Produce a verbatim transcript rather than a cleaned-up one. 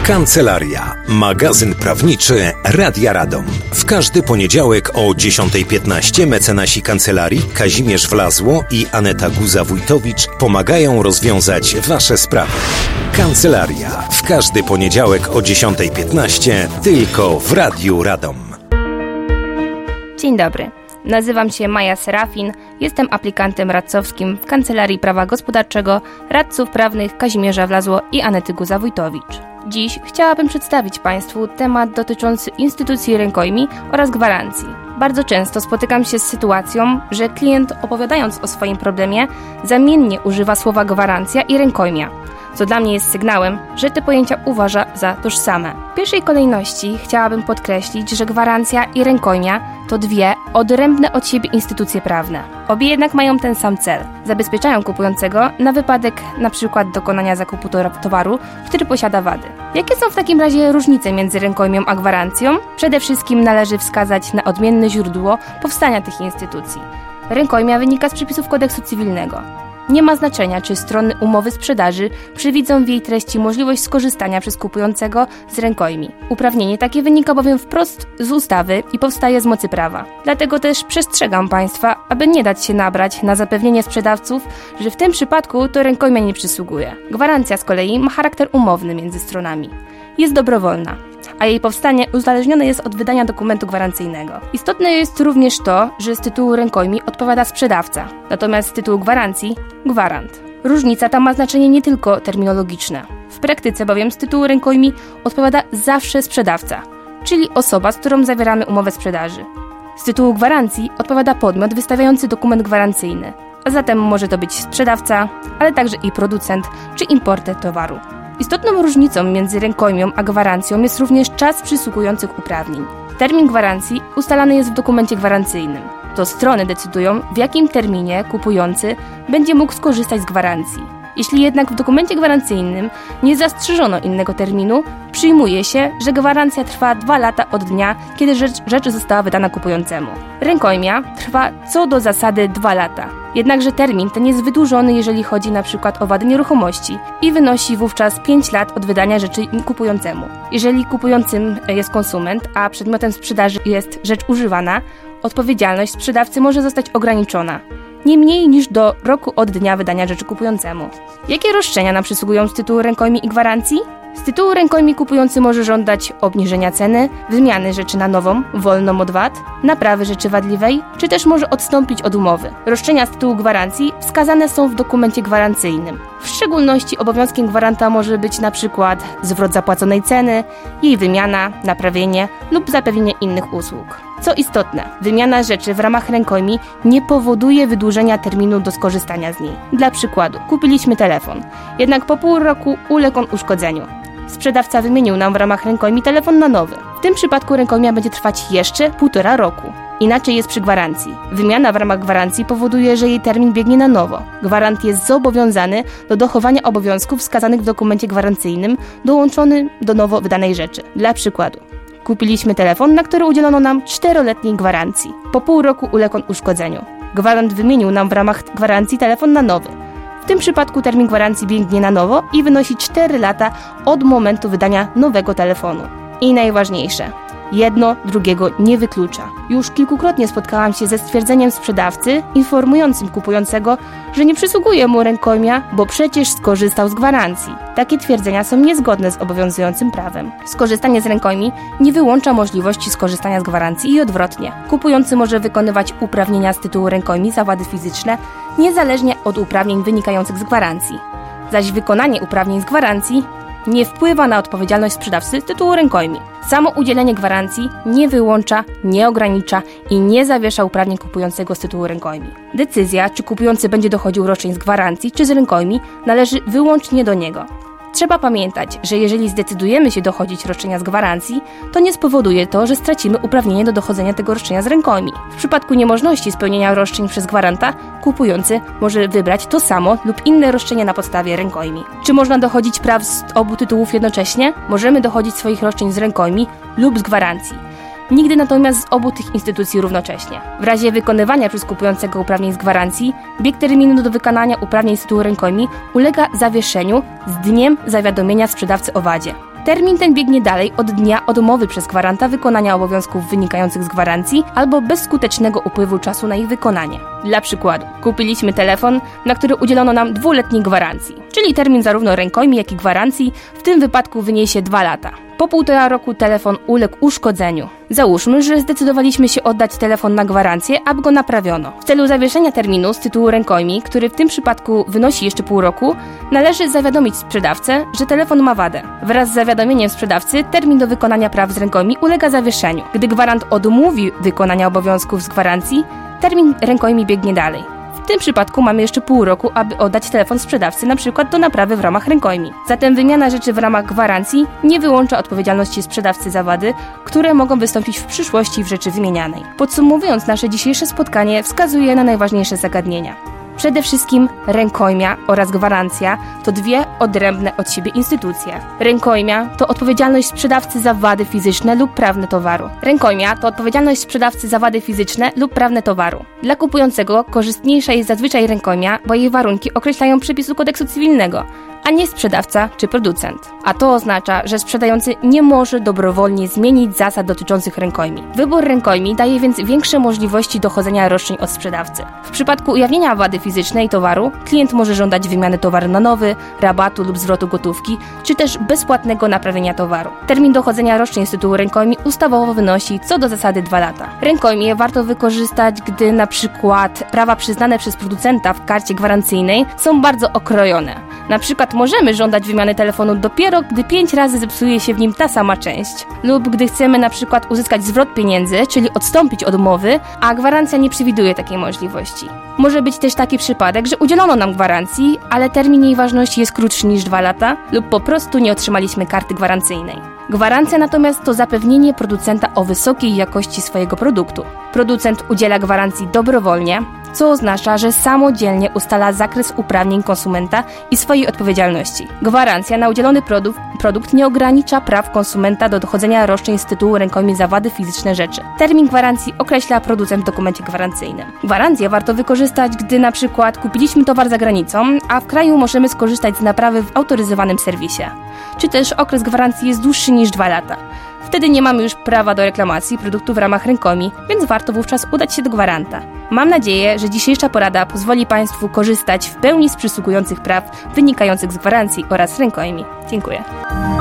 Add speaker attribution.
Speaker 1: Kancelaria. Magazyn prawniczy Radia Radom. W każdy poniedziałek o dziesiąta piętnaście mecenasi kancelarii Kazimierz Wlazło i Aneta Guza-Wójtowicz pomagają rozwiązać Wasze sprawy. Kancelaria. W każdy poniedziałek o dziesiąta piętnaście tylko w Radiu Radom.
Speaker 2: Dzień dobry. Nazywam się Maja Serafin, jestem aplikantem radcowskim w Kancelarii Prawa Gospodarczego radców prawnych Kazimierza Wlazło i Anety Guza-Wójtowicz. Dziś chciałabym przedstawić Państwu temat dotyczący instytucji rękojmi oraz gwarancji. Bardzo często spotykam się z sytuacją, że klient, opowiadając o swoim problemie, zamiennie używa słowa gwarancja i rękojmia, co dla mnie jest sygnałem, że te pojęcia uważa za tożsame. W pierwszej kolejności chciałabym podkreślić, że gwarancja i rękojmia to dwie odrębne od siebie instytucje prawne. Obie jednak mają ten sam cel. Zabezpieczają kupującego na wypadek np. dokonania zakupu towaru, który posiada wady. Jakie są w takim razie różnice między rękojmią a gwarancją? Przede wszystkim należy wskazać na odmienne źródło powstania tych instytucji. Rękojmia wynika z przepisów kodeksu cywilnego. Nie ma znaczenia, czy strony umowy sprzedaży przewidzą w jej treści możliwość skorzystania przez kupującego z rękojmi. Uprawnienie takie wynika bowiem wprost z ustawy i powstaje z mocy prawa. Dlatego też przestrzegam Państwa, aby nie dać się nabrać na zapewnienie sprzedawców, że w tym przypadku to rękojmia nie przysługuje. Gwarancja z kolei ma charakter umowny między stronami. Jest dobrowolna, a jej powstanie uzależnione jest od wydania dokumentu gwarancyjnego. Istotne jest również to, że z tytułu rękojmi odpowiada sprzedawca, natomiast z tytułu gwarancji – gwarant. Różnica ta ma znaczenie nie tylko terminologiczne. W praktyce bowiem z tytułu rękojmi odpowiada zawsze sprzedawca, czyli osoba, z którą zawieramy umowę sprzedaży. Z tytułu gwarancji odpowiada podmiot wystawiający dokument gwarancyjny, a zatem może to być sprzedawca, ale także i producent czy importer towaru. Istotną różnicą między rękojmią a gwarancją jest również czas przysługujących uprawnień. Termin gwarancji ustalany jest w dokumencie gwarancyjnym. To strony decydują, w jakim terminie kupujący będzie mógł skorzystać z gwarancji. Jeśli jednak w dokumencie gwarancyjnym nie zastrzeżono innego terminu, przyjmuje się, że gwarancja trwa dwa lata od dnia, kiedy rzecz, rzecz została wydana kupującemu. Rękojmia trwa co do zasady dwa lata. Jednakże termin ten jest wydłużony, jeżeli chodzi np. o wady nieruchomości i wynosi wówczas pięć lat od wydania rzeczy kupującemu. Jeżeli kupującym jest konsument, a przedmiotem sprzedaży jest rzecz używana, odpowiedzialność sprzedawcy może zostać ograniczona nie mniej niż do roku od dnia wydania rzeczy kupującemu. Jakie roszczenia nam przysługują z tytułu rękojmi i gwarancji? Z tytułu rękojmi kupujący może żądać obniżenia ceny, wymiany rzeczy na nową, wolną od wad, naprawy rzeczy wadliwej, czy też może odstąpić od umowy. Roszczenia z tytułu gwarancji wskazane są w dokumencie gwarancyjnym. W szczególności obowiązkiem gwaranta może być na przykład zwrot zapłaconej ceny, jej wymiana, naprawienie lub zapewnienie innych usług. Co istotne, wymiana rzeczy w ramach rękojmi nie powoduje wydłużenia terminu do skorzystania z niej. Dla przykładu, kupiliśmy telefon, jednak po pół roku uległ on uszkodzeniu. Sprzedawca wymienił nam w ramach rękojmi telefon na nowy. W tym przypadku rękojmia będzie trwać jeszcze półtora roku. Inaczej jest przy gwarancji. Wymiana w ramach gwarancji powoduje, że jej termin biegnie na nowo. Gwarant jest zobowiązany do dochowania obowiązków wskazanych w dokumencie gwarancyjnym dołączony do nowo wydanej rzeczy. Dla przykładu. Kupiliśmy telefon, na który udzielono nam czteroletniej gwarancji. Po pół roku uległ on uszkodzeniu. Gwarant wymienił nam w ramach gwarancji telefon na nowy. W tym przypadku termin gwarancji biegnie na nowo i wynosi cztery lata od momentu wydania nowego telefonu. I najważniejsze, jedno drugiego nie wyklucza. Już kilkukrotnie spotkałam się ze stwierdzeniem sprzedawcy informującym kupującego, że nie przysługuje mu rękojmia, bo przecież skorzystał z gwarancji. Takie twierdzenia są niezgodne z obowiązującym prawem. Skorzystanie z rękojmi nie wyłącza możliwości skorzystania z gwarancji i odwrotnie. Kupujący może wykonywać uprawnienia z tytułu rękojmi za wady fizyczne, niezależnie od uprawnień wynikających z gwarancji. Zaś wykonanie uprawnień z gwarancji nie wpływa na odpowiedzialność sprzedawcy z tytułu rękojmi. Samo udzielenie gwarancji nie wyłącza, nie ogranicza i nie zawiesza uprawnień kupującego z tytułu rękojmi. Decyzja, czy kupujący będzie dochodził roszczeń z gwarancji czy z rękojmi, należy wyłącznie do niego. Trzeba pamiętać, że jeżeli zdecydujemy się dochodzić roszczenia z gwarancji, to nie spowoduje to, że stracimy uprawnienie do dochodzenia tego roszczenia z rękojmi. W przypadku niemożności spełnienia roszczeń przez gwaranta, kupujący może wybrać to samo lub inne roszczenia na podstawie rękojmi. Czy można dochodzić praw z obu tytułów jednocześnie? Możemy dochodzić swoich roszczeń z rękojmi lub z gwarancji. Nigdy natomiast z obu tych instytucji równocześnie. W razie wykonywania przez kupującego uprawnień z gwarancji, bieg terminu do wykonania uprawnień z tytułu rękojmi ulega zawieszeniu z dniem zawiadomienia sprzedawcy o wadzie. Termin ten biegnie dalej od dnia odmowy przez gwaranta wykonania obowiązków wynikających z gwarancji albo bezskutecznego upływu czasu na ich wykonanie. Dla przykładu, kupiliśmy telefon, na który udzielono nam dwuletniej gwarancji, czyli termin zarówno rękojmi, jak i gwarancji w tym wypadku wyniesie dwa lata. Po półtora roku telefon uległ uszkodzeniu. Załóżmy, że zdecydowaliśmy się oddać telefon na gwarancję, aby go naprawiono. W celu zawieszenia terminu z tytułu rękojmi, który w tym przypadku wynosi jeszcze pół roku, należy zawiadomić sprzedawcę, że telefon ma wadę. Wraz z zawiadomieniem sprzedawcy termin do wykonania praw z rękojmi ulega zawieszeniu. Gdy gwarant odmówi wykonania obowiązków z gwarancji, termin rękojmi biegnie dalej. W tym przypadku mamy jeszcze pół roku, aby oddać telefon sprzedawcy, np. do naprawy w ramach rękojmi. Zatem wymiana rzeczy w ramach gwarancji nie wyłącza odpowiedzialności sprzedawcy za wady, które mogą wystąpić w przyszłości w rzeczy wymienianej. Podsumowując, nasze dzisiejsze spotkanie wskazuje na najważniejsze zagadnienia. Przede wszystkim rękojmia oraz gwarancja to dwie odrębne od siebie instytucje. Rękojmia to odpowiedzialność sprzedawcy za wady fizyczne lub prawne towaru. Rękojmia to odpowiedzialność sprzedawcy za wady fizyczne lub prawne towaru. Dla kupującego korzystniejsza jest zazwyczaj rękojmia, bo jej warunki określają przepisy kodeksu cywilnego, a nie sprzedawca czy producent. A to oznacza, że sprzedający nie może dobrowolnie zmienić zasad dotyczących rękojmi. Wybór rękojmi daje więc większe możliwości dochodzenia roszczeń od sprzedawcy. W przypadku ujawnienia wady fizycznej towaru, klient może żądać wymiany towaru na nowy, rabatu lub zwrotu gotówki, czy też bezpłatnego naprawienia towaru. Termin dochodzenia roszczeń z tytułu rękojmi ustawowo wynosi co do zasady dwa lata. Rękojmie warto wykorzystać, gdy na przykład prawa przyznane przez producenta w karcie gwarancyjnej są bardzo okrojone. Na przykład możemy żądać wymiany telefonu dopiero, gdy pięć razy zepsuje się w nim ta sama część. Lub gdy chcemy na przykład uzyskać zwrot pieniędzy, czyli odstąpić od umowy, a gwarancja nie przewiduje takiej możliwości. Może być też taki przypadek, że udzielono nam gwarancji, ale termin jej ważności jest krótszy niż dwa lata lub po prostu nie otrzymaliśmy karty gwarancyjnej. Gwarancja natomiast to zapewnienie producenta o wysokiej jakości swojego produktu. Producent udziela gwarancji dobrowolnie, co oznacza, że samodzielnie ustala zakres uprawnień konsumenta i swojej odpowiedzialności. Gwarancja na udzielony produkt, produkt nie ogranicza praw konsumenta do dochodzenia roszczeń z tytułu rękojmi za wady fizyczne rzeczy. Termin gwarancji określa producent w dokumencie gwarancyjnym. Gwarancję warto wykorzystać, gdy na przykład kupiliśmy towar za granicą, a w kraju możemy skorzystać z naprawy w autoryzowanym serwisie. Czy też okres gwarancji jest dłuższy niż dwa lata. Wtedy nie mamy już prawa do reklamacji produktu w ramach rękojmi, więc warto wówczas udać się do gwaranta. Mam nadzieję, że dzisiejsza porada pozwoli Państwu korzystać w pełni z przysługujących praw wynikających z gwarancji oraz rękojmi. Dziękuję.